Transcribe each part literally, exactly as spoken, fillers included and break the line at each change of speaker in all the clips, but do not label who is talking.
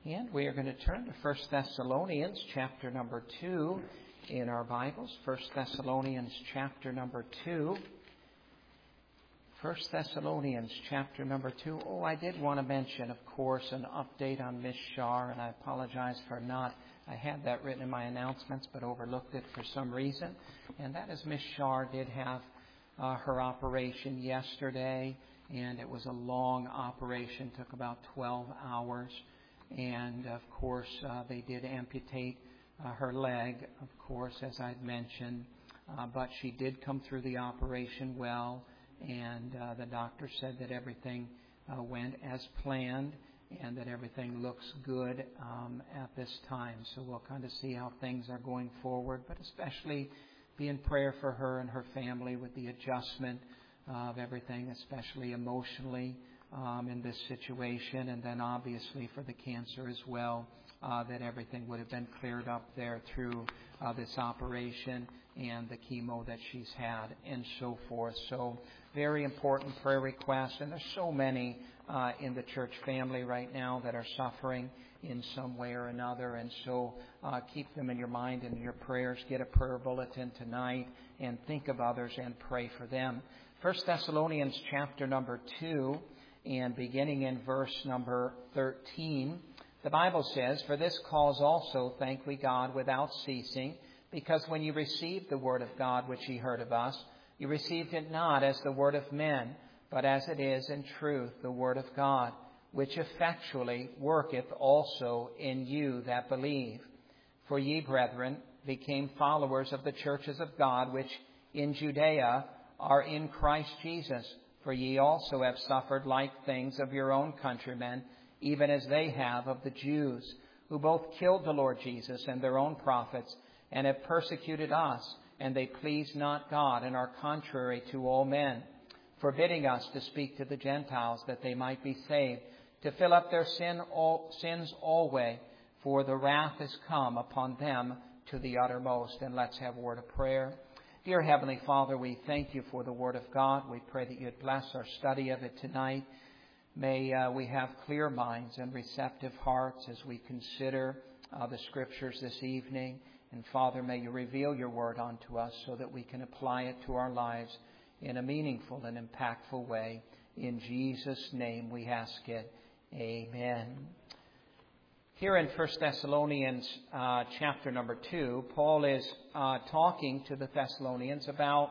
And we are going to turn to First Thessalonians chapter number two in our Bibles. First Thessalonians chapter number two. First Thessalonians chapter number two. Oh, I did want to mention, of course, an update on Miss Shar, and I apologize for not. I had that written in my announcements, but overlooked it for some reason. And that is Miss Shar did have uh, her operation yesterday, and it was a long operation, took about twelve hours. And, of course, uh, they did amputate uh, her leg, of course, as I'd mentioned. Uh, but she did come through the operation well, and uh, the doctor said that everything uh, went as planned and that everything looks good um, at this time. So we'll kind of see how things are going forward, but especially be in prayer for her and her family with the adjustment of everything, especially emotionally. Um, in this situation, and then obviously for the cancer as well, uh, that everything would have been cleared up there through uh, this operation and the chemo that she's had and so forth. So very important prayer requests, and there's so many uh, in the church family right now that are suffering in some way or another, and so uh, keep them in your mind and in your prayers. Get a prayer bulletin tonight and think of others and pray for them. First Thessalonians chapter number two. And beginning in verse number thirteen, the Bible says, "For this cause also thank we God without ceasing, because when you received the word of God which ye heard of us, you received it not as the word of men, but as it is in truth the word of God, which effectually worketh also in you that believe. For ye, brethren, became followers of the churches of God which in Judea are in Christ Jesus. For ye also have suffered like things of your own countrymen, even as they have of the Jews, who both killed the Lord Jesus and their own prophets, and have persecuted us, and they please not God, and are contrary to all men, forbidding us to speak to the Gentiles, that they might be saved, to fill up their sin, all, sins always, for the wrath is come upon them to the uttermost." And let's have a word of prayer. Dear Heavenly Father, we thank you for the Word of God. We pray that you'd bless our study of it tonight. May uh, we have clear minds and receptive hearts as we consider uh, the Scriptures this evening. And Father, may you reveal your Word unto us so that we can apply it to our lives in a meaningful and impactful way. In Jesus' name we ask it. Amen. Here in First Thessalonians uh, chapter number two, Paul is uh, talking to the Thessalonians about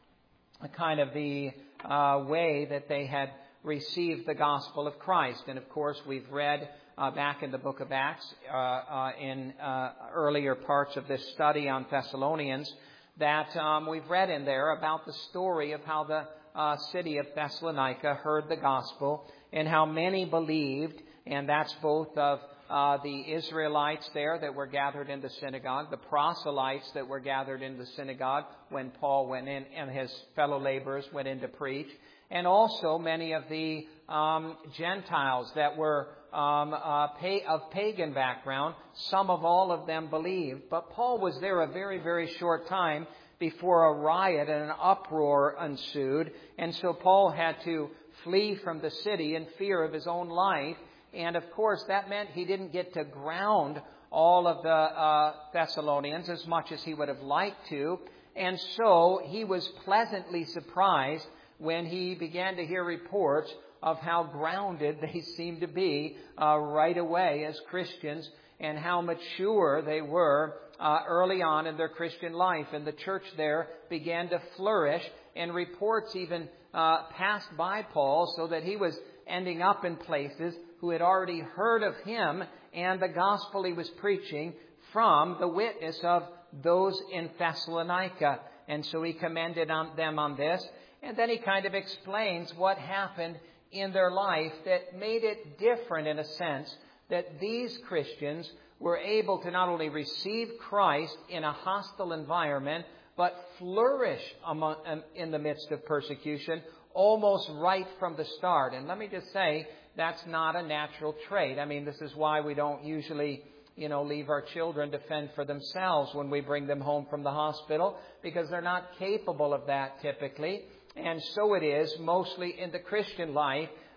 a kind of the uh, way that they had received the gospel of Christ. And of course, we've read uh, back in the book of Acts uh, uh, in uh, earlier parts of this study on Thessalonians that um, we've read in there about the story of how the uh, city of Thessalonica heard the gospel and how many believed, and that's both of Uh, the Israelites there that were gathered in the synagogue, the proselytes that were gathered in the synagogue when Paul went in and his fellow laborers went in to preach, and also many of the um, Gentiles that were um, uh, pay, of pagan background. Some of all of them believed, but Paul was there a very, very short time before a riot and an uproar ensued, and so Paul had to flee from the city in fear of his own life. And, of course, that meant he didn't get to ground all of the uh, Thessalonians as much as he would have liked to. And so he was pleasantly surprised when he began to hear reports of how grounded they seemed to be uh, right away as Christians and how mature they were uh, early on in their Christian life. And the church there began to flourish, and reports even uh, passed by Paul so that he was ending up in places who had already heard of him and the gospel he was preaching from the witness of those in Thessalonica. And so he commended on them on this. And then he kind of explains what happened in their life that made it different in a sense, that these Christians were able to not only receive Christ in a hostile environment, but flourish among, in the midst of persecution almost right from the start. And let me just say, that's not a natural trait. I mean, this is why we don't usually, you know, leave our children to fend for themselves when we bring them home from the hospital, because they're not capable of that typically. And so it is mostly in the Christian life.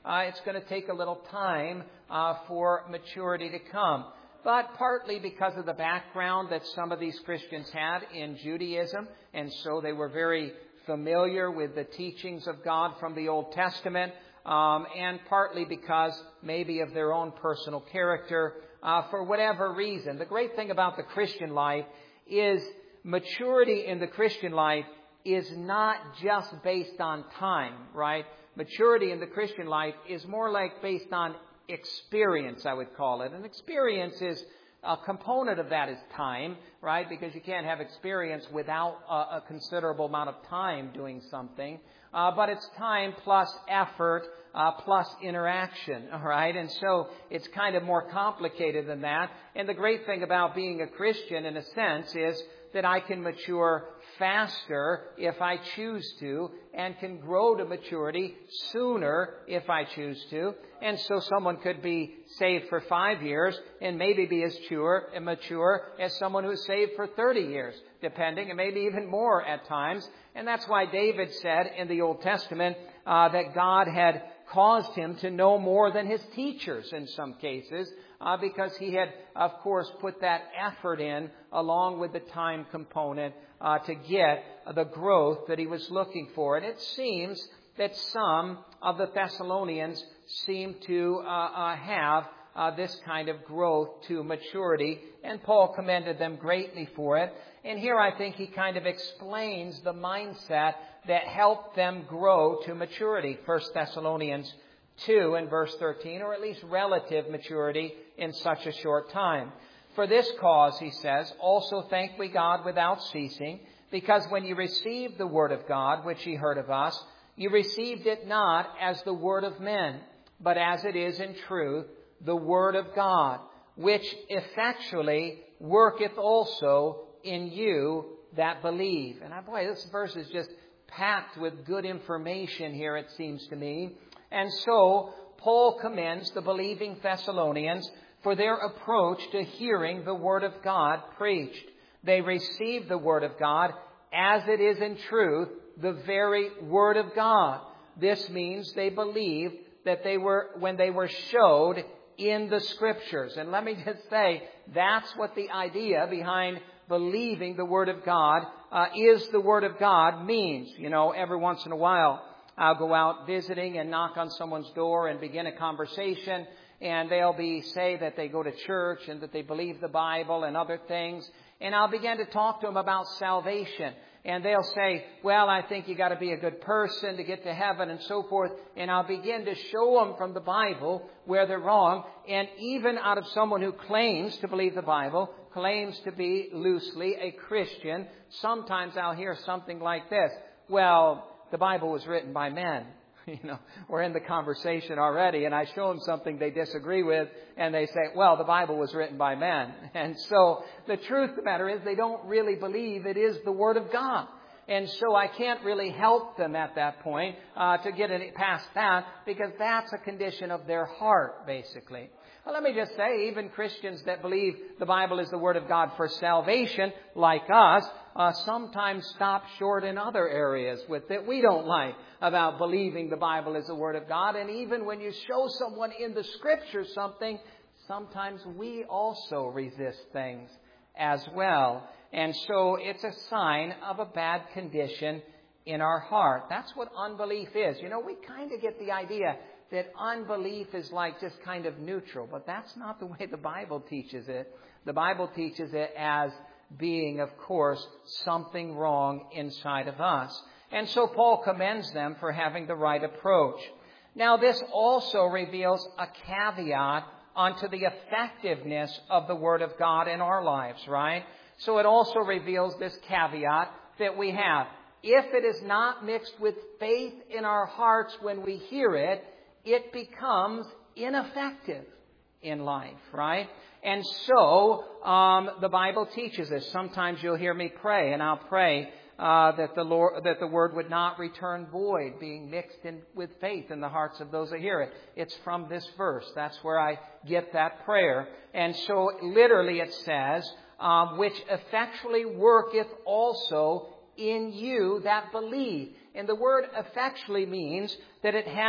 uh, it's going to take a little time uh, for maturity to come. But partly because of the background that some of these Christians had in Judaism, and so they were very familiar with the teachings of God from the Old Testament, um, and partly because maybe of their own personal character, uh, for whatever reason. The great thing about the Christian life is maturity in the Christian life is not just based on time, right? Maturity in the Christian life is more like based on experience, I would call it. And experience is a component of that is time, right? Because you can't have experience without a, a considerable amount of time doing something. Uh, but it's time plus effort uh, plus interaction, all right? And so it's kind of more complicated than that. And the great thing about being a Christian, in a sense, is that I can mature faster if I choose to, and can grow to maturity sooner if I choose to. And so someone could be saved for five years and maybe be as mature, mature as someone who's saved for thirty years, depending, and maybe even more at times. And that's why David said in the Old Testament uh, that God had caused him to know more than his teachers in some cases, uh, because he had, of course, put that effort in along with the time component uh, to get the growth that he was looking for. And it seems that some of the Thessalonians seem to uh, uh, have uh, this kind of growth to maturity, and Paul commended them greatly for it. And here I think he kind of explains the mindset that helped them grow to maturity. First Thessalonians two and verse thirteen, or at least relative maturity in such a short time. For this cause, he says, also thank we God without ceasing, because when you received the word of God, which ye heard of us, you received it not as the word of men, but as it is in truth, the word of God, which effectually worketh also in you that believe. And boy, this verse is just packed with good information here, it seems to me. And so, Paul commends the believing Thessalonians for their approach to hearing the Word of God preached. They received the Word of God as it is in truth, the very Word of God. This means they believed that they were, when they were showed in the Scriptures. And let me just say, that's what the idea behind believing the Word of God uh, is the Word of God means. You know, every once in a while, I'll go out visiting and knock on someone's door and begin a conversation, and they'll be say that they go to church and that they believe the Bible and other things. And I'll begin to talk to them about salvation. And they'll say, well, I think you got to be a good person to get to heaven and so forth. And I'll begin to show them from the Bible where they're wrong. And even out of someone who claims to believe the Bible, claims to be loosely a Christian, sometimes I'll hear something like this. Well, the Bible was written by men. You know, we're in the conversation already, and I show them something they disagree with, and they say, well, the Bible was written by men. And so the truth of the matter is they don't really believe it is the Word of God. And so I can't really help them at that point uh, to get it past that, because that's a condition of their heart, basically. Well, let me just say, even Christians that believe the Bible is the Word of God for salvation, like us, uh, sometimes stop short in other areas with that we don't like about believing the Bible is the Word of God. And even when you show someone in the Scriptures something, sometimes we also resist things as well. And so it's a sign of a bad condition in our heart. That's what unbelief is. You know, we kind of get the idea that unbelief is like just kind of neutral, but that's not the way the Bible teaches it. The Bible teaches it as being, of course, something wrong inside of us. And so Paul commends them for having the right approach. Now, this also reveals a caveat onto the effectiveness of the Word of God in our lives, right? So it also reveals this caveat that we have. If it is not mixed with faith in our hearts when we hear it, it becomes ineffective in life, right? And so um, the Bible teaches us. Sometimes you'll hear me pray, and I'll pray uh, that the Lord, that the Word would not return void, being mixed in with faith in the hearts of those that hear it. It's from this verse. That's where I get that prayer. And so literally it says, um, which effectually worketh also in you that believe. And the word effectually means that it has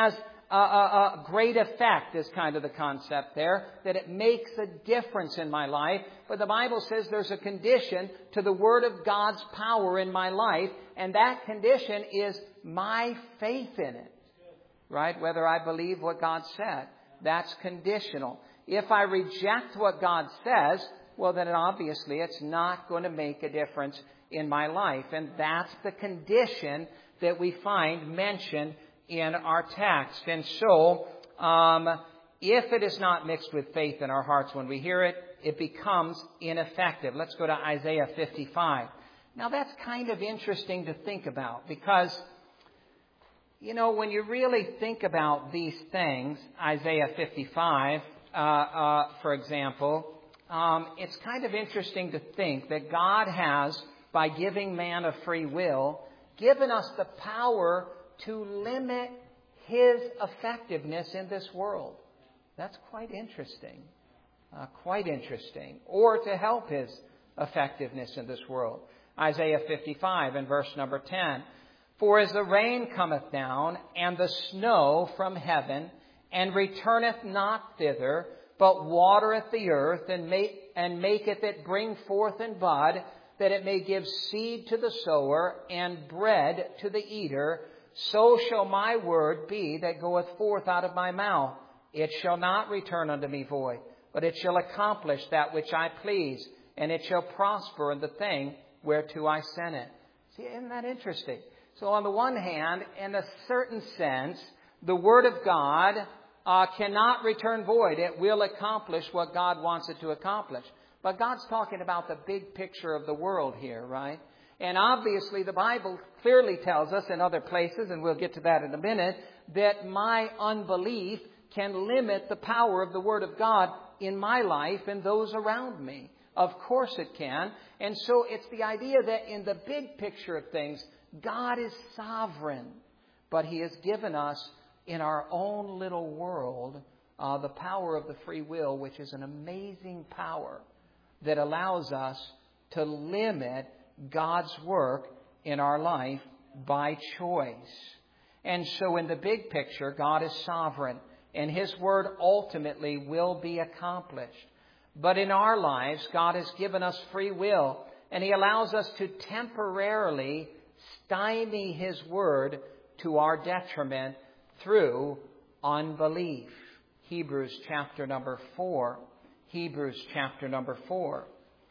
a, a, a great effect is kind of the concept there, that it makes a difference in my life. But the Bible says there's a condition to the Word of God's power in my life, and that condition is my faith in it. Right? Whether I believe what God said. That's conditional. If I reject what God says, well, then obviously it's not going to make a difference in my life. And that's the condition that we find mentioned in our text. And so, um, if it is not mixed with faith in our hearts when we hear it, it becomes ineffective. Let's go to Isaiah fifty-five. Now, that's kind of interesting to think about because, you know, when you really think about these things, Isaiah fifty-five, uh, uh, for example, um, it's kind of interesting to think that God has, by giving man a free will, given us the power to limit His effectiveness in this world. That's quite interesting. Uh, quite interesting. Or to help His effectiveness in this world. Isaiah fifty-five and verse number ten. For as the rain cometh down, and the snow from heaven, and returneth not thither, but watereth the earth, and, make, and maketh it bring forth and bud, that it may give seed to the sower, and bread to the eater, so shall my word be that goeth forth out of my mouth. It shall not return unto me void, but it shall accomplish that which I please, and it shall prosper in the thing whereto I sent it. See, isn't that interesting? So on the one hand, in a certain sense, the Word of God uh, cannot return void. It will accomplish what God wants it to accomplish. But God's talking about the big picture of the world here, right? And obviously the Bible clearly tells us in other places, and we'll get to that in a minute, that my unbelief can limit the power of the Word of God in my life and those around me. Of course it can. And so it's the idea that in the big picture of things, God is sovereign, but He has given us in our own little world uh, the power of the free will, which is an amazing power that allows us to limit God's work in our life by choice. And so in the big picture, God is sovereign, and His word ultimately will be accomplished. But in our lives, God has given us free will, and He allows us to temporarily stymie His word to our detriment through unbelief. Hebrews chapter number four. Hebrews chapter number four.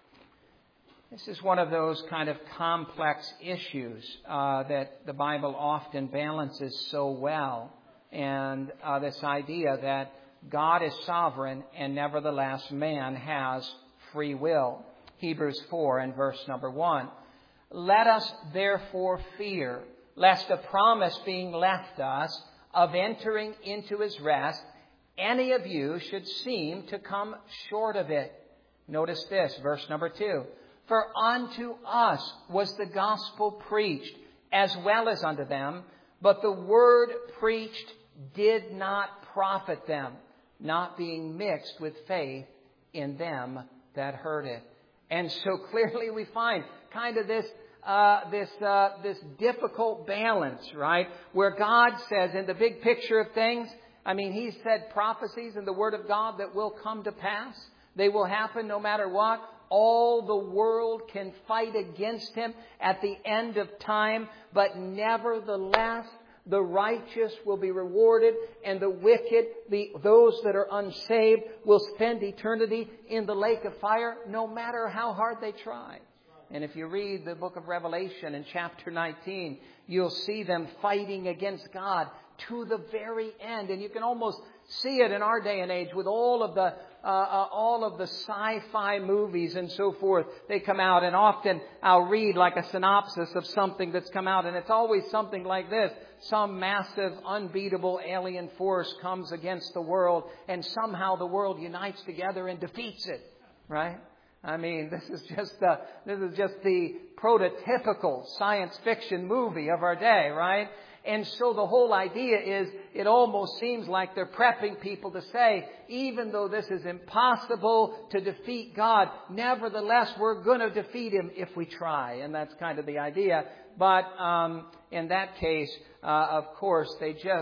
This is one of those kind of complex issues uh, that the Bible often balances so well. And uh, this idea that God is sovereign and nevertheless man has free will. Hebrews four and verse number one. Let us therefore fear, lest a promise being left us of entering into His rest, any of you should seem to come short of it. Notice this, verse number two. For unto us was the gospel preached, as well as unto them, but the word preached did not profit them, not being mixed with faith in them that heard it. And so clearly we find kind of this uh, this uh, this difficult balance, right? Where God says in the big picture of things, I mean, He said prophecies in the Word of God that will come to pass. They will happen no matter what. All the world can fight against Him at the end of time, but nevertheless, the righteous will be rewarded, and the wicked, the those that are unsaved, will spend eternity in the lake of fire, no matter how hard they try. And if you read the book of Revelation in chapter nineteen, you'll see them fighting against God to the very end. And you can almost see it in our day and age with all of the uh, uh, all of the sci-fi movies and so forth. They come out, and often I'll read like a synopsis of something that's come out, and it's always something like this. Some massive, unbeatable alien force comes against the world, and somehow the world unites together and defeats it. Right? I mean, this is just the this is just the prototypical science fiction movie of our day, right? And so the whole idea is, it almost seems like they're prepping people to say, even though this is impossible to defeat God, nevertheless, we're going to defeat Him if we try. And that's kind of the idea. But um, in that case, uh, of course, they just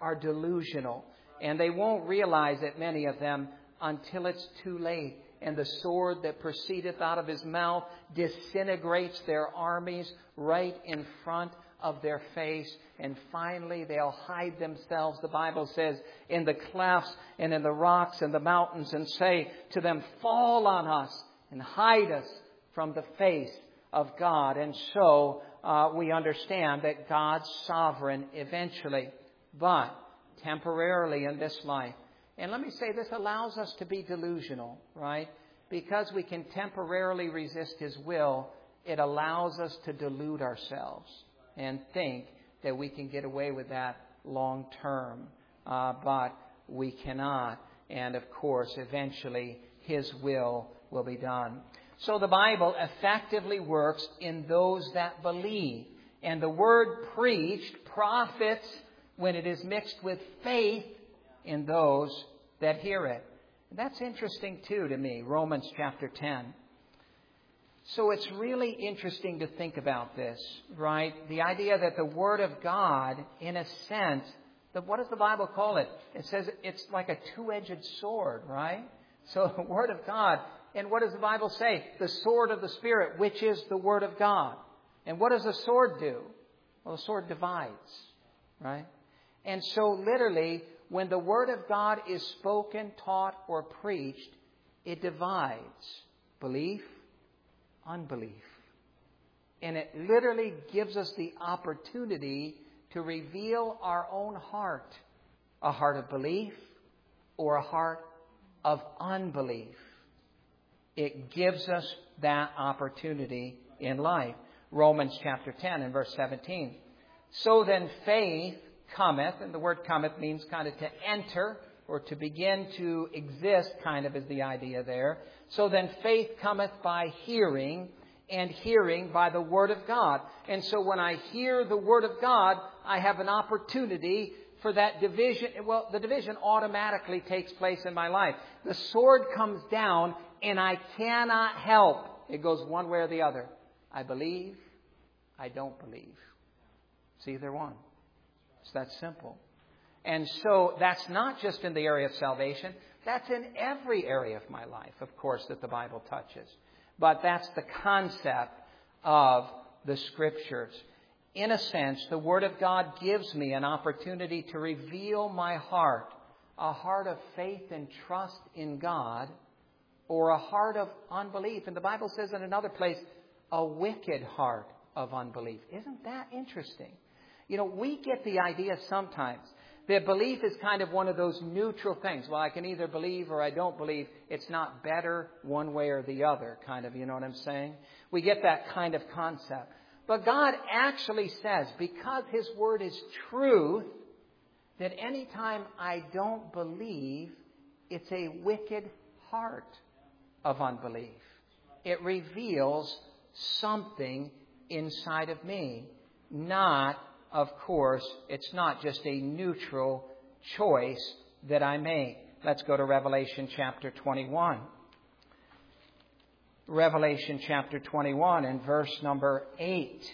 are delusional. And they won't realize it, many of them, until it's too late. And the sword that proceedeth out of his mouth disintegrates their armies right in front of their face. And finally, they'll hide themselves, the Bible says, in the clefts and in the rocks and the mountains, and say to them, fall on us and hide us from the face of God. And so uh, we understand that God's sovereign eventually, but temporarily in this life. And let me say, this allows us to be delusional, right? Because we can temporarily resist His will, it allows us to delude ourselves and think that we can get away with that long term. Uh, but we cannot. And of course, eventually, His will will be done. So the Bible effectively works in those that believe. And the word preached profits when it is mixed with faith in those that hear it. That's interesting too to me, Romans chapter ten. So it's really interesting to think about this, right? The idea that the Word of God, in a sense, that what does the Bible call it? It says it's like a two-edged sword, right? So the Word of God, and what does the Bible say? The sword of the Spirit, which is the Word of God. And what does a sword do? Well, the sword divides, right? And so literally, when the Word of God is spoken, taught, or preached, it divides belief, unbelief. And it literally gives us the opportunity to reveal our own heart, a heart of belief or a heart of unbelief. It gives us that opportunity in life. Romans chapter ten and verse seventeen. So then faith cometh, and the word cometh means kind of to enter or to begin to exist, kind of is the idea there. So then faith cometh by hearing, and hearing by the Word of God. And so when I hear the Word of God, I have an opportunity for that division. Well, the division automatically takes place in my life. The sword comes down, and I cannot help. It goes one way or the other. I believe, I don't believe. It's either one. It's that simple. And so that's not just in the area of salvation. That's in every area of my life, of course, that the Bible touches. But that's the concept of the Scriptures. In a sense, the Word of God gives me an opportunity to reveal my heart, a heart of faith and trust in God, or a heart of unbelief. And the Bible says in another place, a wicked heart of unbelief. Isn't that interesting? You know, we get the idea sometimes that belief is kind of one of those neutral things. Well, I can either believe or I don't believe. It's not better one way or the other, kind of, you know what I'm saying? We get that kind of concept. But God actually says, because His Word is truth, that anytime I don't believe, it's a wicked heart of unbelief. It reveals something inside of me, not Of course, it's not just a neutral choice that I make. Let's go to Revelation chapter twenty-one. Revelation chapter twenty-one and verse number eight.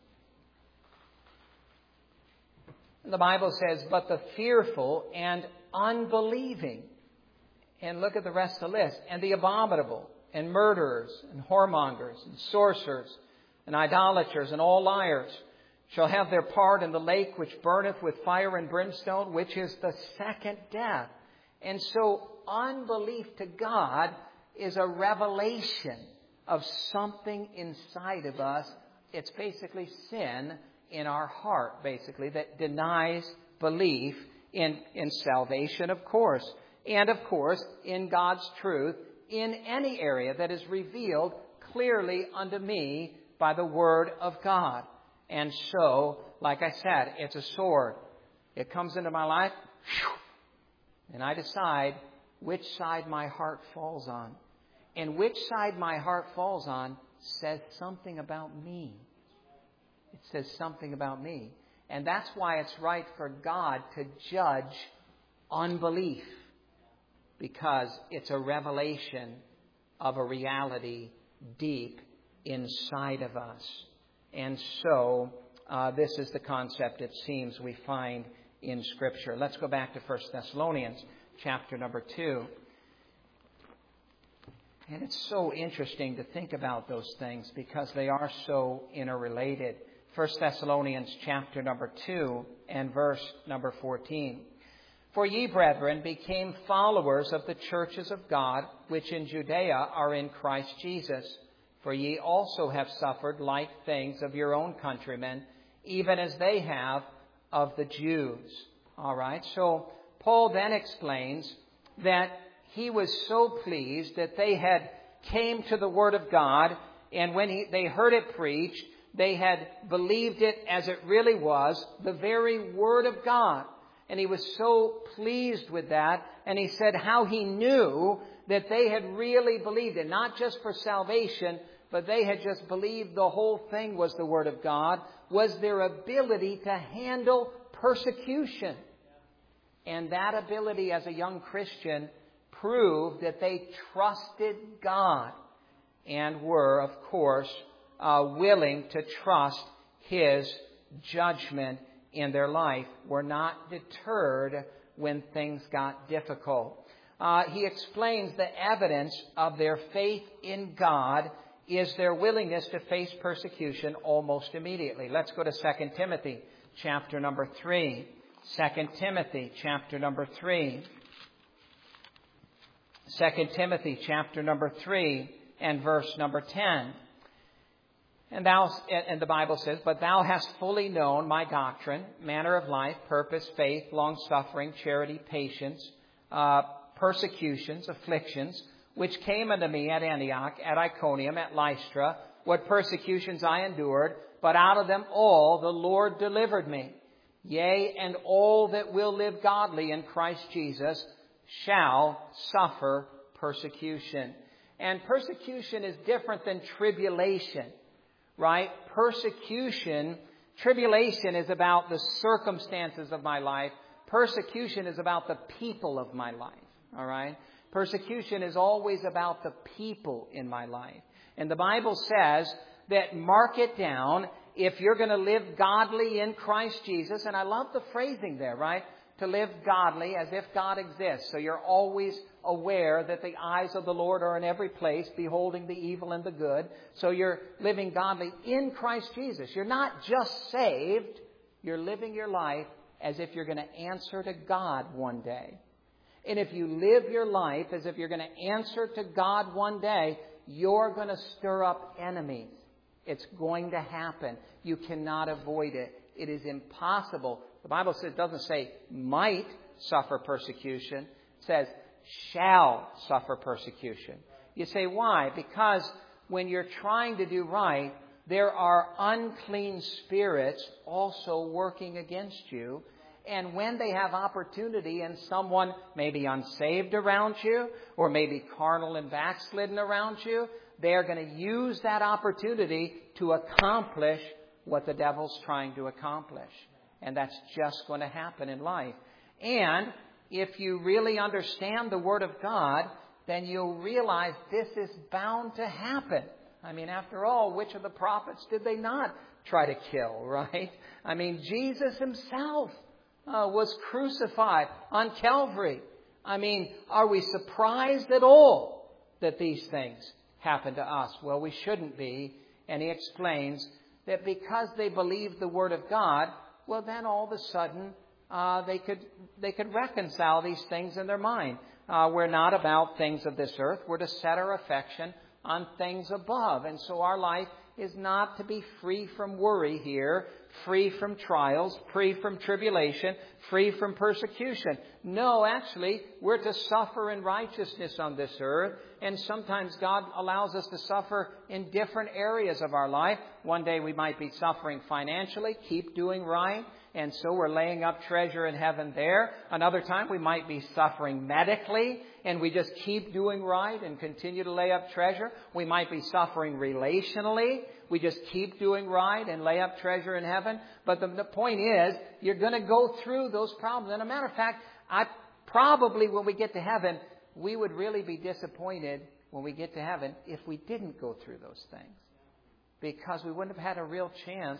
The Bible says, but the fearful and unbelieving, and look at the rest of the list, and the abominable, and murderers, and whoremongers, and sorcerers, and idolaters, and all liars, shall have their part in the lake which burneth with fire and brimstone, which is the second death. And so unbelief to God is a revelation of something inside of us. It's basically sin in our heart, basically, that denies belief in, in salvation, of course. And, of course, in God's truth in any area that is revealed clearly unto me by the Word of God. And so, like I said, it's a sword. It comes into my life, and I decide which side my heart falls on. And which side my heart falls on says something about me. It says something about me. And that's why it's right for God to judge unbelief, because it's a revelation of a reality deep inside of us. And so, uh, this is the concept, it seems, we find in Scripture. Let's go back to First Thessalonians chapter number two. And it's so interesting to think about those things because they are so interrelated. First Thessalonians chapter number two and verse number fourteen. For ye, brethren, became followers of the churches of God, which in Judea are in Christ Jesus. For ye also have suffered like things of your own countrymen, even as they have of the Jews. All right, so Paul then explains that he was so pleased that they had came to the Word of God, and when he, they heard it preached, they had believed it as it really was, the very Word of God. And he was so pleased with that. And he said how he knew that they had really believed it. Not just for salvation, but they had just believed the whole thing was the Word of God. Was their ability to handle persecution. And that ability as a young Christian proved that they trusted God. And were, of course, uh, willing to trust His judgment in their life, were not deterred when things got difficult. Uh, he explains the evidence of their faith in God is their willingness to face persecution almost immediately. Let's go to Second Timothy chapter number three. Second Timothy chapter number three. Second Timothy chapter number three and verse number ten. And thou, and the Bible says, but thou hast fully known my doctrine, manner of life, purpose, faith, long-suffering, charity, patience, uh, persecutions, afflictions, which came unto me at Antioch, at Iconium, at Lystra, what persecutions I endured, but out of them all the Lord delivered me. Yea, and all that will live godly in Christ Jesus shall suffer persecution. And persecution is different than tribulation. Right? Persecution, tribulation is about the circumstances of my life. Persecution is about the people of my life. All right? Persecution is always about the people in my life. And the Bible says that mark it down if you're going to live godly in Christ Jesus. And I love the phrasing there, right? To live godly as if God exists. So you're always aware that the eyes of the Lord are in every place, beholding the evil and the good. So you're living godly in Christ Jesus. You're not just saved. You're living your life as if you're going to answer to God one day. And if you live your life as if you're going to answer to God one day, you're going to stir up enemies. It's going to happen. You cannot avoid it. It is impossible. The Bible says, doesn't say might suffer persecution. It says shall suffer persecution. You say, why? Because when you're trying to do right, there are unclean spirits also working against you. And when they have opportunity and someone may be unsaved around you or maybe carnal and backslidden around you, they're going to use that opportunity to accomplish what the devil's trying to accomplish. And that's just going to happen in life. And if you really understand the Word of God, then you'll realize this is bound to happen. I mean, after all, which of the prophets did they not try to kill, right? I mean, Jesus Himself uh, was crucified on Calvary. I mean, are we surprised at all that these things happen to us? Well, we shouldn't be. And he explains that because they believed the Word of God, well, then all of a sudden uh, they could they could reconcile these things in their mind. Uh, we're not about things of this earth. We're to set our affection on things above. And so our life is not to be free from worry here, free from trials, free from tribulation, free from persecution. No, actually, we're to suffer in righteousness on this earth. And sometimes God allows us to suffer in different areas of our life. One day we might be suffering financially, keep doing right. And so we're laying up treasure in heaven there. Another time we might be suffering medically and we just keep doing right and continue to lay up treasure. We might be suffering relationally. We just keep doing right and lay up treasure in heaven. But the, the point is, you're going to go through those problems. And a matter of fact, I probably when we get to heaven, we would really be disappointed when we get to heaven if we didn't go through those things. Because we wouldn't have had a real chance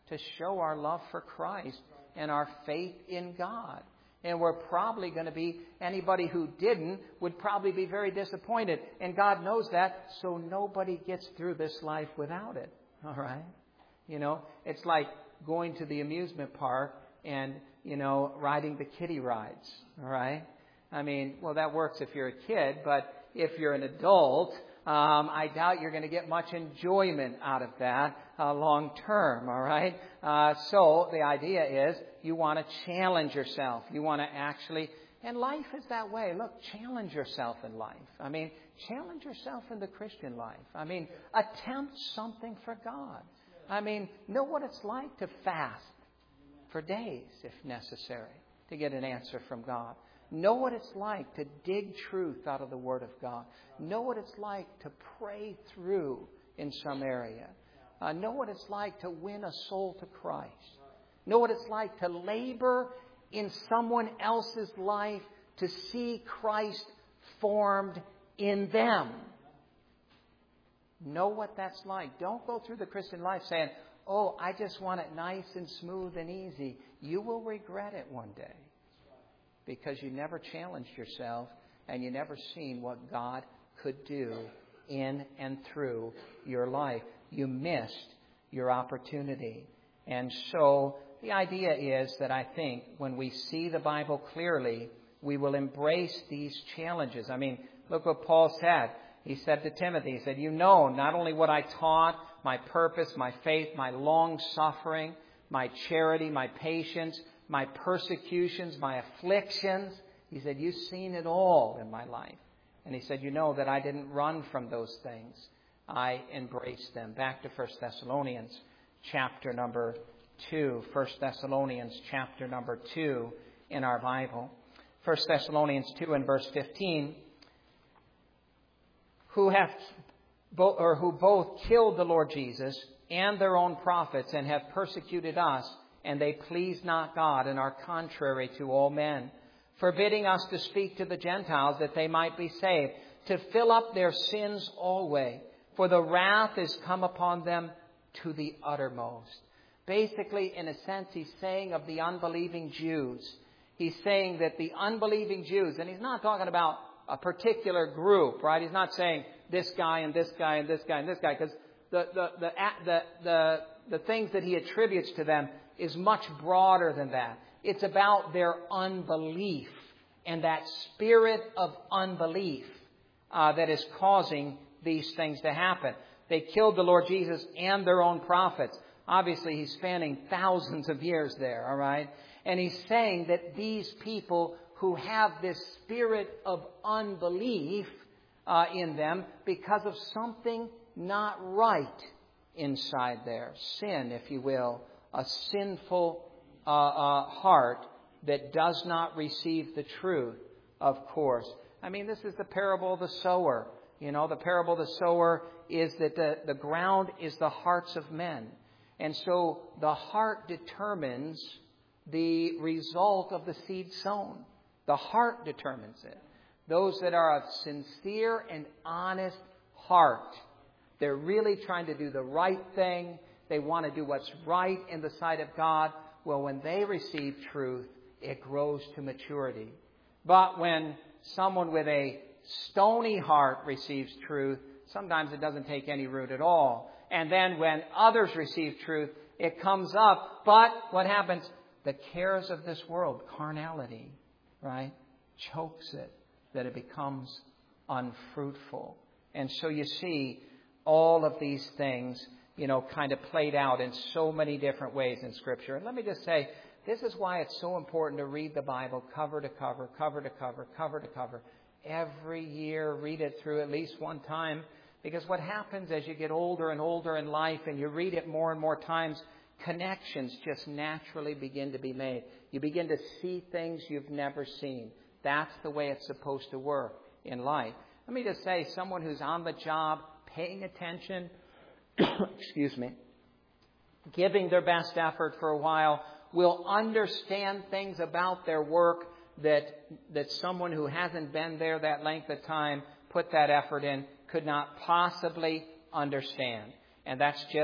to show our love for Christ and our faith in God. And we're probably going to be, anybody who didn't would probably be very disappointed. And God knows that, so nobody gets through this life without it. All right? You know, it's like going to the amusement park and, you know, riding the kiddie rides. All right? I mean, well, that works if you're a kid, but if you're an adult, um, I doubt you're going to get much enjoyment out of that uh, long term. All right? Uh, so the idea is you want to challenge yourself. You want to actually, and life is that way. Look, challenge yourself in life. I mean, challenge yourself in the Christian life. I mean, attempt something for God. I mean, know what it's like to fast for days, if necessary, to get an answer from God. Know what it's like to dig truth out of the Word of God. Know what it's like to pray through in some area. Uh, know what it's like to win a soul to Christ. Know what it's like to labor in someone else's life to see Christ formed in them. Know what that's like. Don't go through the Christian life saying, oh, I just want it nice and smooth and easy. You will regret it one day because you never challenged yourself and you never seen what God could do in and through your life. You missed your opportunity. And so the idea is that I think when we see the Bible clearly, we will embrace these challenges. I mean, look what Paul said. He said to Timothy, he said, you know not only what I taught, my purpose, my faith, my long suffering, my charity, my patience, my persecutions, my afflictions. He said, you've seen it all in my life. And he said, you know that I didn't run from those things. I embraced them. Back to First Thessalonians chapter number two. First Thessalonians chapter number two in our Bible. First Thessalonians two and verse fifteen. Who have bo- or who both killed the Lord Jesus and their own prophets and have persecuted us, and they please not God and are contrary to all men, forbidding us to speak to the Gentiles that they might be saved, to fill up their sins always, for the wrath is come upon them to the uttermost. Basically, in a sense, he's saying of the unbelieving Jews, he's saying that the unbelieving Jews, and he's not talking about a particular group, right? He's not saying this guy and this guy and this guy and this guy, because the, the, the, the, the, the things that he attributes to them is much broader than that. It's about their unbelief and that spirit of unbelief uh, that is causing these things to happen. They killed the Lord Jesus and their own prophets. Obviously, he's spanning thousands of years there, all right? And he's saying that these people who have this spirit of unbelief uh, in them because of something not right inside there. Sin, if you will. A sinful uh, uh, heart that does not receive the truth, of course. I mean, this is the parable of the sower. You know, the parable of the sower is that the, the ground is the hearts of men. And so the heart determines the result of the seed sown. The heart determines it. Those that are of sincere and honest heart, they're really trying to do the right thing. They want to do what's right in the sight of God. Well, when they receive truth, it grows to maturity. But when someone with a stony heart receives truth, sometimes it doesn't take any root at all. And then when others receive truth, it comes up. But what happens? The cares of this world, carnality, right, chokes it, that it becomes unfruitful. And so you see all of these things, you know, kind of played out in so many different ways in Scripture. And let me just say, this is why it's so important to read the Bible cover to cover, cover to cover, cover to cover. Every year, read it through at least one time. Because what happens as you get older and older in life and you read it more and more times, connections just naturally begin to be made. You begin to see things you've never seen. That's the way it's supposed to work in life. Let me just say, someone who's on the job, paying attention, excuse me, giving their best effort for a while, will understand things about their work that that someone who hasn't been there that length of time, put that effort in, could not possibly understand. And that's just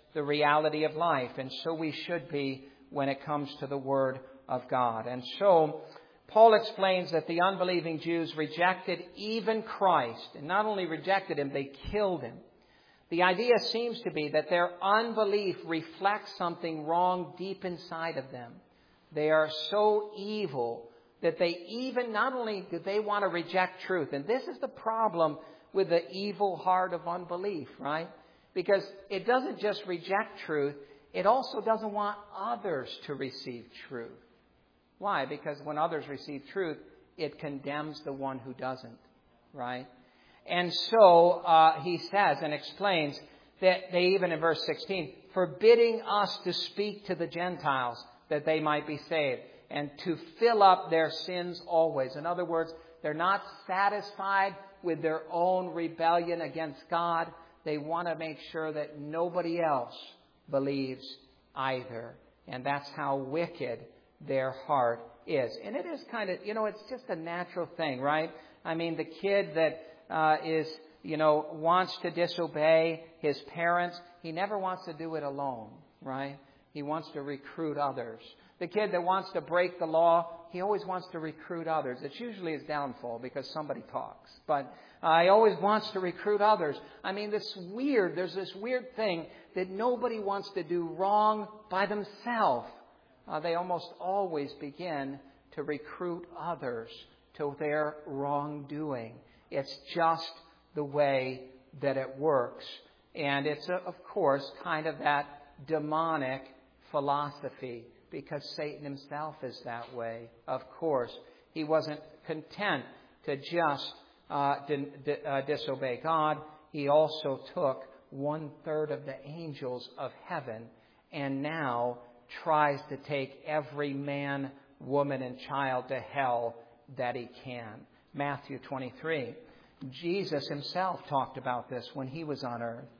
the reality of life. And so we should be when it comes to the Word of God. And so Paul explains that the unbelieving Jews rejected even Christ. And not only rejected him, they killed him. The idea seems to be that their unbelief reflects something wrong deep inside of them. They are so evil that they even, not only do they want to reject truth, and this is the problem with the evil heart of unbelief, right? Because it doesn't just reject truth, it also doesn't want others to receive truth. Why? Because when others receive truth, it condemns the one who doesn't, right? And so uh, he says and explains that they even in verse sixteen, forbidding us to speak to the Gentiles that they might be saved and to fill up their sins always. In other words, they're not satisfied with their own rebellion against God. They want to make sure that nobody else believes either. And that's how wicked their heart is. And it is kind of, you know, it's just a natural thing, right? I mean, the kid that uh, is, you know, wants to disobey his parents, he never wants to do it alone, right? He wants to recruit others. The kid that wants to break the law, he always wants to recruit others. It's usually his downfall because somebody talks. But uh, he always wants to recruit others. I mean, this weird, there's this weird thing that nobody wants to do wrong by themselves. Uh, they almost always begin to recruit others to their wrongdoing. It's just the way that it works. And it's, uh, of course, kind of that demonic philosophy, because Satan himself is that way. Of course, he wasn't content to just uh, di- di- uh, disobey God. He also took one third of the angels of heaven and now tries to take every man, woman, and child to hell that he can. Matthew twenty-three. Jesus himself talked about this when he was on earth.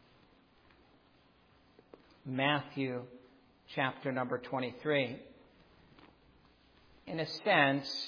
Matthew chapter number twenty-three. In a sense,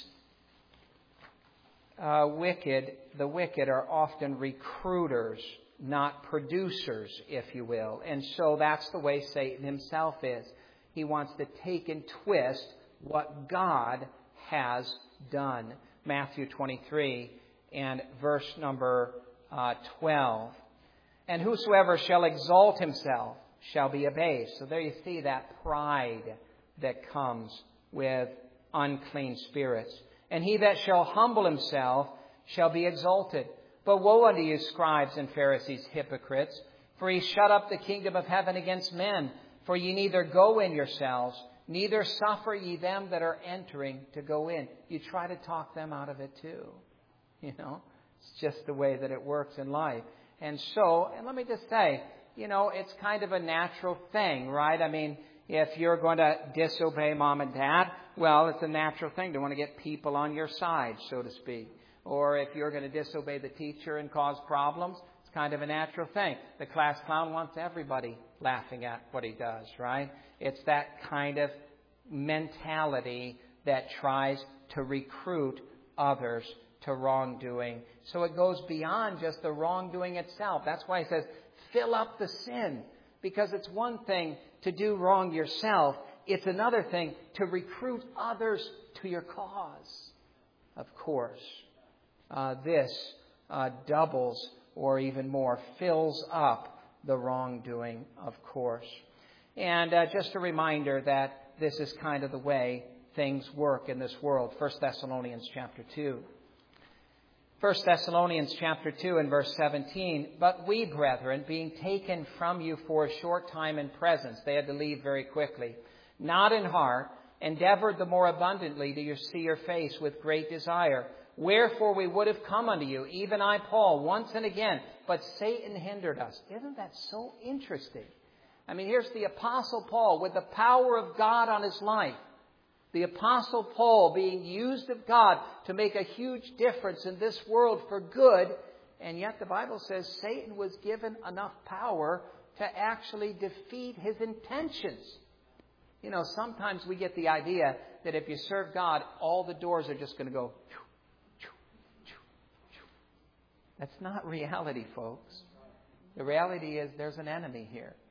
uh, wicked, the wicked are often recruiters, not producers, if you will. And so that's the way Satan himself is. He wants to take and twist what God has done. Matthew twenty-three and verse number uh, twelve. And whosoever shall exalt himself shall be abased. So there you see that pride that comes with unclean spirits. And he that shall humble himself shall be exalted. But woe unto you, scribes and Pharisees, hypocrites, for ye shut up the kingdom of heaven against men. For ye neither go in yourselves, neither suffer ye them that are entering to go in. You try to talk them out of it too. You know, it's just the way that it works in life. And so, and let me just say, you know, it's kind of a natural thing, right? I mean, if you're going to disobey mom and dad, well, it's a natural thing to want to get people on your side, so to speak. Or if you're going to disobey the teacher and cause problems, it's kind of a natural thing. The class clown wants everybody laughing at what he does, right? It's that kind of mentality that tries to recruit others to wrongdoing. So it goes beyond just the wrongdoing itself. That's why he says, fill up the sin. Because it's one thing to do wrong yourself. It's another thing to recruit others to your cause. Of course, uh, this uh, doubles or even more, fills up the wrongdoing, of course. And uh, just a reminder that this is kind of the way things work in this world. First Thessalonians chapter two. First Thessalonians chapter two and verse seventeen, but we, brethren, being taken from you for a short time in presence, they had to leave very quickly, not in heart, endeavored the more abundantly to see your face with great desire. Wherefore we would have come unto you, even I, Paul, once and again, but Satan hindered us. Isn't that so interesting? I mean, here's the Apostle Paul with the power of God on his life. The Apostle Paul being used of God to make a huge difference in this world for good. And yet the Bible says Satan was given enough power to actually defeat his intentions. You know, sometimes we get the idea that if you serve God, all the doors are just going to go. That's not reality, folks. The reality is there's an enemy here.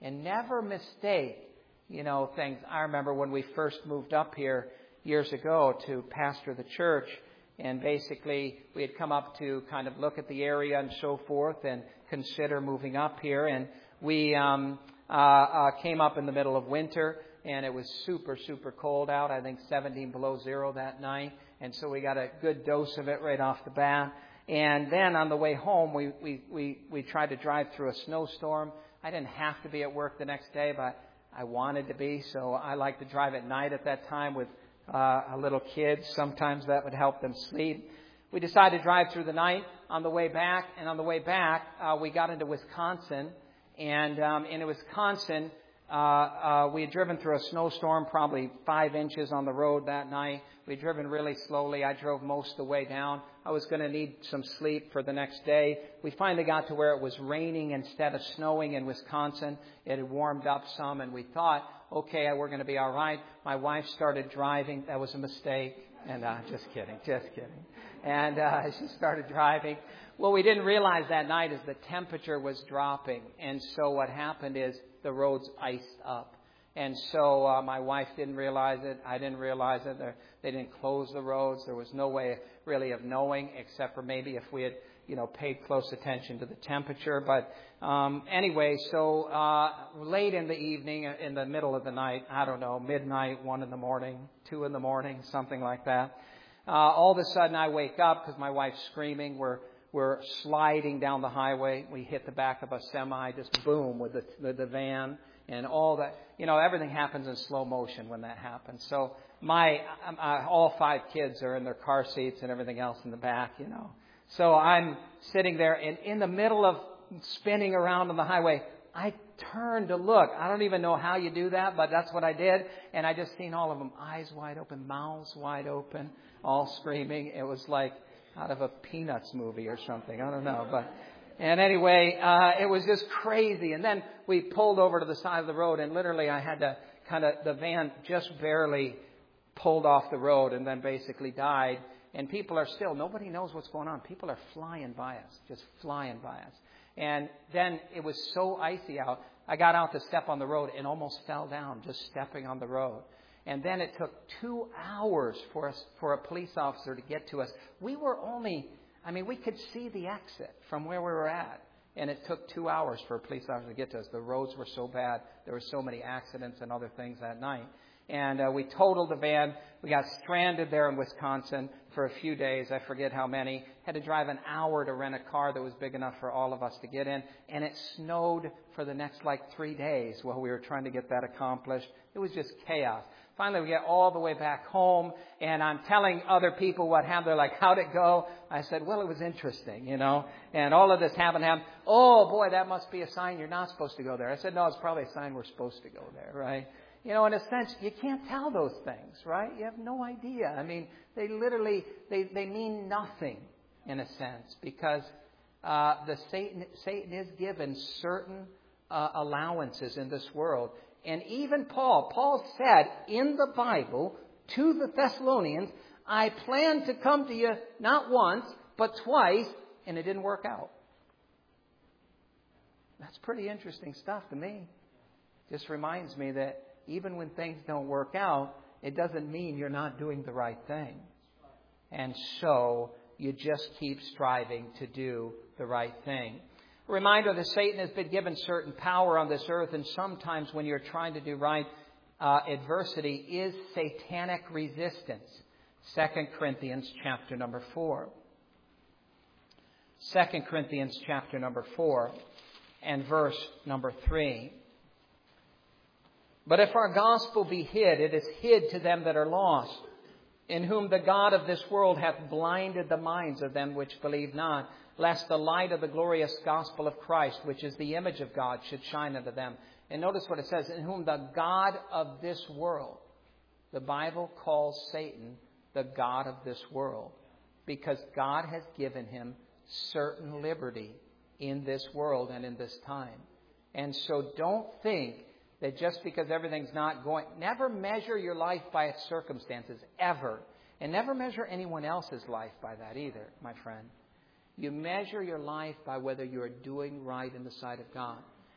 and never mistake, you know, things. I remember when we first moved up here years ago to pastor the church, and basically we had come up to kind of look at the area and so forth and consider moving up here. And we um, uh, uh, came up in the middle of winter, and it was super, super cold out. I think seventeen below zero that night. And so we got a good dose of it right off the bat. And then on the way home, we, we, we, we tried to drive through a snowstorm. I didn't have to be at work the next day, but I wanted to be. So I like to drive at night at that time with uh, a little kid. Sometimes that would help them sleep. We decided to drive through the night on the way back. And on the way back, uh, we got into Wisconsin. And um, in Wisconsin, uh, uh, we had driven through a snowstorm, probably five inches on the road that night. We'd driven really slowly. I drove most of the way down. I was going to need some sleep for the next day. We finally got to where it was raining instead of snowing in Wisconsin. It had warmed up some, and we thought, okay, we're going to be all right. My wife started driving. That was a mistake. And uh, just kidding, just kidding. And uh, she started driving. What we didn't realize that night is the temperature was dropping. And so what happened is the roads iced up. And so uh, my wife didn't realize it. I didn't realize it. They're, they didn't close the roads. There was no way really of knowing, except for maybe if we had, you know, paid close attention to the temperature. But um, anyway, so uh, late in the evening, in the middle of the night, I don't know, midnight, one in the morning, two in the morning, something like that. Uh, all of a sudden, I wake up because my wife's screaming. We're we're sliding down the highway. We hit the back of a semi, just boom, with the the, the van. And all that, you know, everything happens in slow motion when that happens. So my, uh, all five kids are in their car seats and everything else in the back, you know. So I'm sitting there, and in the middle of spinning around on the highway, I turned to look. I don't even know how you do that, but that's what I did. And I just seen all of them, eyes wide open, mouths wide open, all screaming. It was like out of a Peanuts movie or something. I don't know, but... And anyway, uh, it was just crazy. And then we pulled over to the side of the road, and literally I had to kind of, the van just barely pulled off the road and then basically died. And people are still, nobody knows what's going on. People are flying by us, just flying by us. And then it was so icy out, I got out to step on the road and almost fell down just stepping on the road. And then it took two hours for us, for a police officer to get to us. We were only... I mean, we could see the exit from where we were at, and it took two hours for a police officer to get to us. The roads were so bad. There were so many accidents and other things that night. And uh, we totaled the van. We got stranded there in Wisconsin for a few days. I forget how many. Had to drive an hour to rent a car that was big enough for all of us to get in. And it snowed for the next, like, three days while we were trying to get that accomplished. It was just chaos. Finally, we get all the way back home, and I'm telling other people what happened. They're like, how'd it go? I said, well, it was interesting, you know. And all of this happened, happened. Oh, boy, that must be a sign you're not supposed to go there. I said, no, it's probably a sign we're supposed to go there, right? You know, in a sense, you can't tell those things, right? You have no idea. I mean, they literally, they, they mean nothing, in a sense, because uh, the Satan, Satan is given certain uh, allowances in this world. And even Paul, Paul said in the Bible to the Thessalonians, I planned to come to you not once, but twice, and it didn't work out. That's pretty interesting stuff to me. Just reminds me that even when things don't work out, it doesn't mean you're not doing the right thing. And so you just keep striving to do the right thing. A reminder that Satan has been given certain power on this earth, and sometimes when you're trying to do right, uh, adversity is satanic resistance. Second Corinthians chapter number four. Second Corinthians chapter number four and verse number three. But if our gospel be hid, it is hid to them that are lost, in whom the God of this world hath blinded the minds of them which believe not, lest the light of the glorious gospel of Christ, which is the image of God, should shine unto them. And notice what it says, in whom the God of this world. The Bible calls Satan the God of this world, because God has given him certain liberty in this world and in this time. And so don't think that just because everything's not going, never measure your life by its circumstances, ever. And never measure anyone else's life by that either, my friend. You measure your life by whether you are doing right in the sight of God.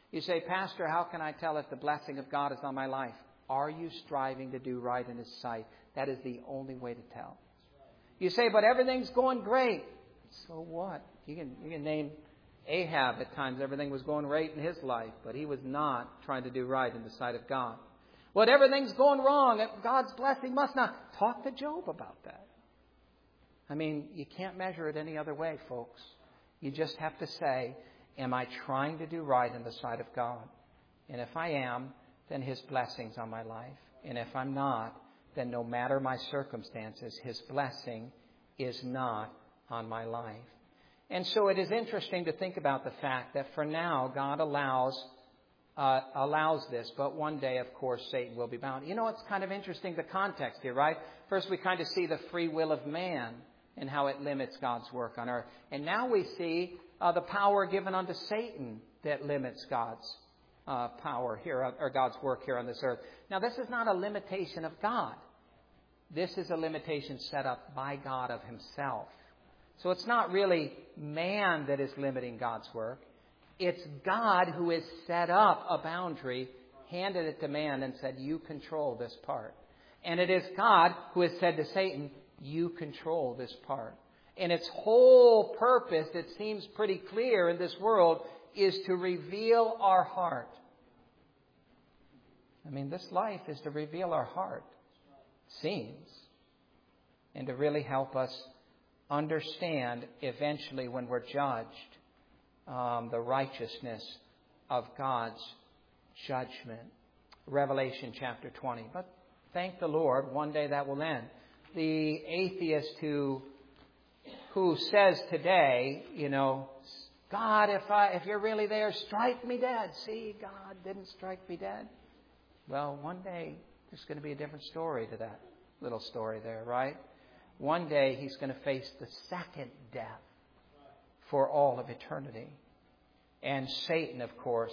You say, Pastor, how can I tell if the blessing of God is on my life? Are you striving to do right in His sight? That is the only way to tell. You say, but everything's going great. So what? You can, you can name Ahab at times. Everything was going right in his life, but he was not trying to do right in the sight of God. Well, everything's going wrong. God's blessing must not. Talk to Job about that. I mean, you can't measure it any other way, folks. You just have to say, am I trying to do right in the sight of God? And if I am, then His blessing's on my life. And if I'm not, then no matter my circumstances, His blessing is not on my life. And so it is interesting to think about the fact that for now, God allows uh, allows this. But one day, of course, Satan will be bound. You know, it's kind of interesting, the context here, right? First, we kind of see the free will of man and how it limits God's work on earth. And now we see uh, the power given unto Satan that limits God's uh, power here, or God's work here on this earth. Now, this is not a limitation of God. This is a limitation set up by God of Himself. So it's not really man that is limiting God's work. It's God who has set up a boundary, handed it to man, and said, you control this part. And it is God who has said to Satan, you control this part. And its whole purpose, it seems pretty clear in this world, is to reveal our heart. I mean, this life is to reveal our heart, seems, and to really help us understand eventually when we're judged um, the righteousness of God's judgment. Revelation chapter twenty. But thank the Lord, one day that will end. The atheist who who says today, you know, God, if I if you're really there, strike me dead. See, God didn't strike me dead. Well, one day there's going to be a different story to that little story there, right? One day he's going to face the second death for all of eternity. And Satan, of course,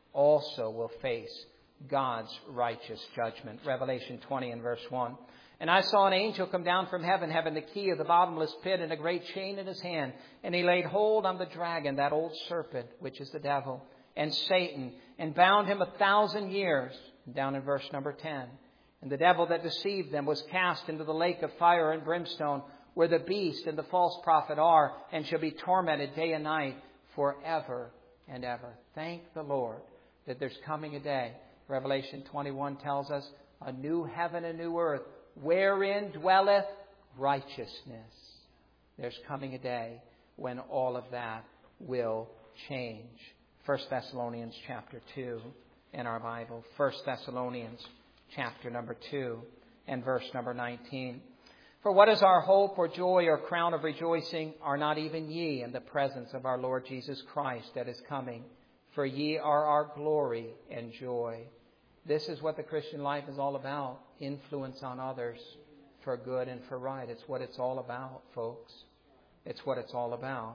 also will face God's righteous judgment. Revelation twenty and verse one. And I saw an angel come down from heaven, having the key of the bottomless pit and a great chain in his hand. And he laid hold on the dragon, that old serpent, which is the devil, and Satan, and bound him a thousand years. Down in verse number ten. And the devil that deceived them was cast into the lake of fire and brimstone, where the beast and the false prophet are, and shall be tormented day and night forever and ever. Thank the Lord that there's coming a day. Revelation twenty-one tells us, a new heaven and new earth, wherein dwelleth righteousness. There's coming a day when all of that will change. First Thessalonians chapter two in our Bible. First Thessalonians chapter number two and verse number nineteen. For what is our hope or joy or crown of rejoicing? Are not even ye in the presence of our Lord Jesus Christ that is coming? For ye are our glory and joy. This is what the Christian life is all about. Influence on others for good and for right. It's what it's all about, folks. It's what it's all about.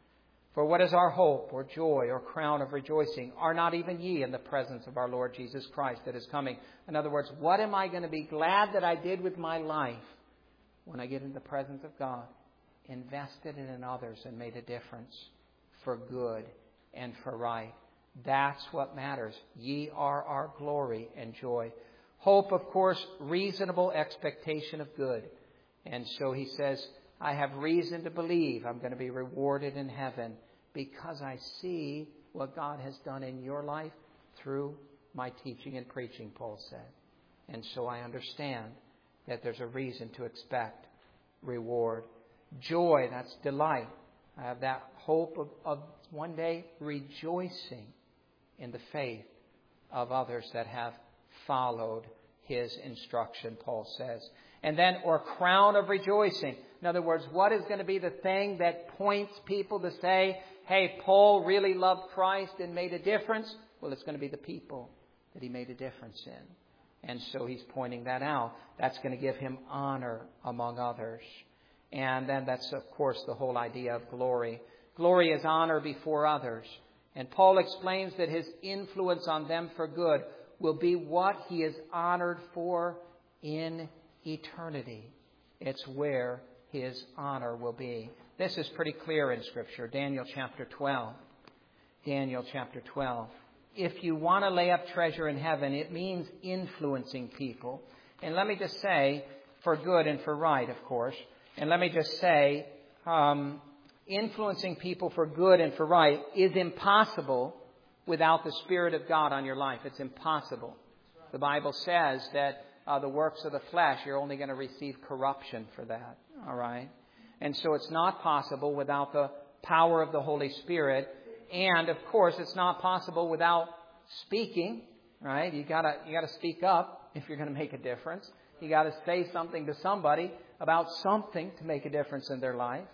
For what is our hope or joy or crown of rejoicing? Are not even ye in the presence of our Lord Jesus Christ that is coming? In other words, what am I going to be glad that I did with my life when I get in the presence of God? Invested it in others and made a difference for good and for right. That's what matters. Ye are our glory and joy. Hope, of course, reasonable expectation of good. And so he says, I have reason to believe I'm going to be rewarded in heaven because I see what God has done in your life through my teaching and preaching, Paul said. And so I understand that there's a reason to expect reward. Joy, that's delight. I have that hope of, of one day rejoicing in the faith of others that have followed his instruction, Paul says. And then, or crown of rejoicing. In other words, what is going to be the thing that points people to say, hey, Paul really loved Christ and made a difference? Well, it's going to be the people that he made a difference in. And so he's pointing that out. That's going to give him honor among others. And then that's, of course, the whole idea of glory. Glory is honor before others. And Paul explains that his influence on them for good will be what he is honored for in eternity. It's where his honor will be. This is pretty clear in Scripture. Daniel chapter twelve. Daniel chapter twelve. if you want to lay up treasure in heaven, it means influencing people. And let me just say, for good and for right, of course. And let me just say, um, influencing people for good and for right is impossible without the Spirit of God on your life. It's impossible. The Bible says that uh, the works of the flesh, you're only going to receive corruption for that. All right? And so it's not possible without the power of the Holy Spirit. And, of course, it's not possible without speaking. Right? You gotta, you gotta speak up if you're going to make a difference. You got to say something to somebody about something to make a difference in their life.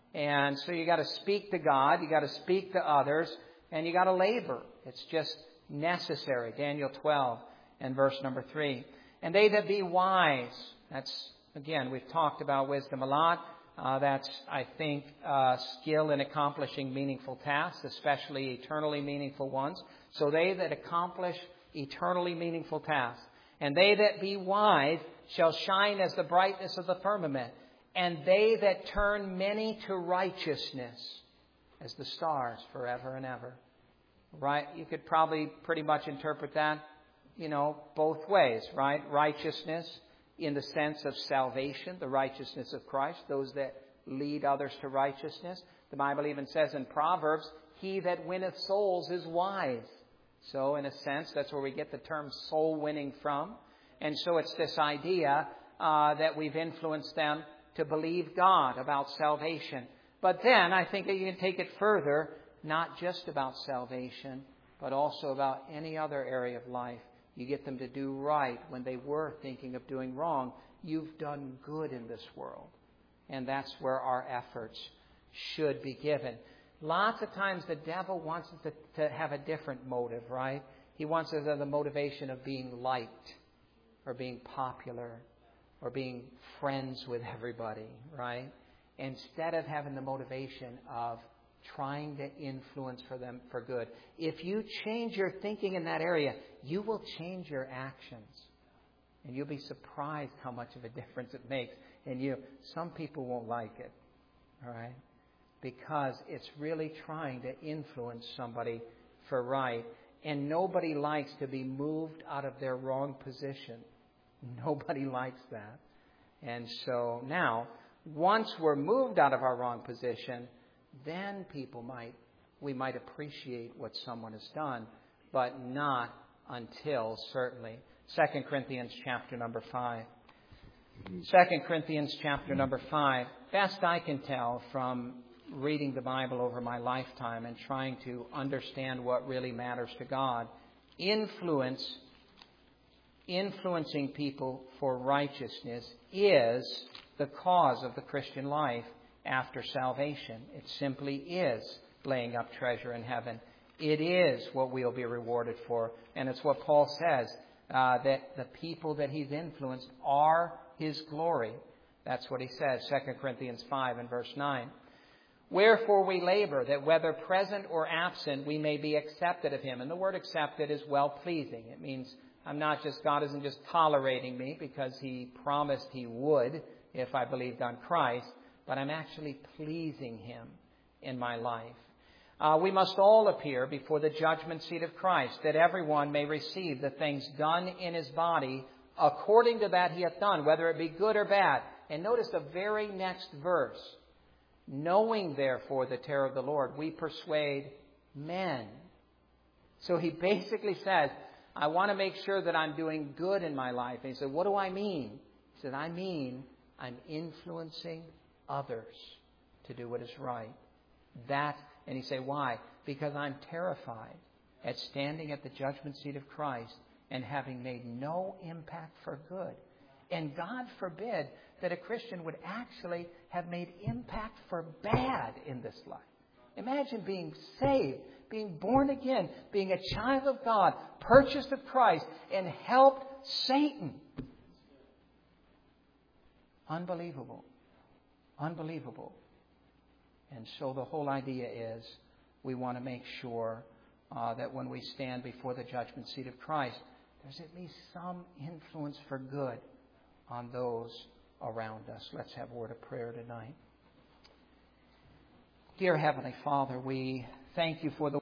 And so you got to speak to God. You got to speak to others. And you got to labor. It's just necessary. Daniel twelve and verse number three. And they that be wise. That's, again, we've talked about wisdom a lot. Uh, that's, I think, uh, skill in accomplishing meaningful tasks, especially eternally meaningful ones. So they that accomplish eternally meaningful tasks. And they that be wise shall shine as the brightness of the firmament. And they that turn many to righteousness as the stars forever and ever. Right? You could probably pretty much interpret that, you know, both ways, right? Righteousness in the sense of salvation, the righteousness of Christ, those that lead others to righteousness. The Bible even says in Proverbs, he that winneth souls is wise. So, in a sense, that's where we get the term soul winning from. And so it's this idea uh, that we've influenced them to believe God about salvation. But then I think that you can take it further, not just about salvation, but also about any other area of life. You get them to do right when they were thinking of doing wrong. You've done good in this world. And that's where our efforts should be given. Lots of times the devil wants us to, to have a different motive, right? He wants us to have the motivation of being liked or being popular or being friends with everybody, right? Instead of having the motivation of trying to influence for them for good. If you change your thinking in that area, you will change your actions. And you'll be surprised how much of a difference it makes. And you, some people won't like it, all right? Because it's really trying to influence somebody for right. And nobody likes to be moved out of their wrong position. Nobody likes that. And so now, once we're moved out of our wrong position, then people might, we might appreciate what someone has done, but not until, certainly, Second Corinthians chapter number five. Second Corinthians chapter number five. Best I can tell from reading the Bible over my lifetime and trying to understand what really matters to God, influence, influencing people for righteousness is the cause of the Christian life after salvation. It simply is laying up treasure in heaven. It is what we'll be rewarded for. And it's what Paul says, uh, that the people that he's influenced are his glory. That's what he says, Second Corinthians five and verse nine. Wherefore we labor, that whether present or absent, we may be accepted of him. And the word accepted is well-pleasing. It means I'm not just, God isn't just tolerating me because he promised he would if I believed on Christ, but I'm actually pleasing him in my life. Uh, we must all appear before the judgment seat of Christ, that everyone may receive the things done in his body according to that he hath done, whether it be good or bad. And notice the very next verse. Knowing, therefore, the terror of the Lord, we persuade men. So he basically says, I want to make sure that I'm doing good in my life. And he said, what do I mean? He said, I mean I'm influencing others to do what is right. That, and he said, why? Because I'm terrified at standing at the judgment seat of Christ and having made no impact for good. And God forbid that a Christian would actually have made impact for bad in this life. Imagine being saved, being born again, being a child of God, purchased of Christ, and helped Satan. Unbelievable. Unbelievable. And so the whole idea is we want to make sure uh, that when we stand before the judgment seat of Christ, there's at least some influence for good on those around us. Let's have a word of prayer tonight. Dear Heavenly Father, we thank you for the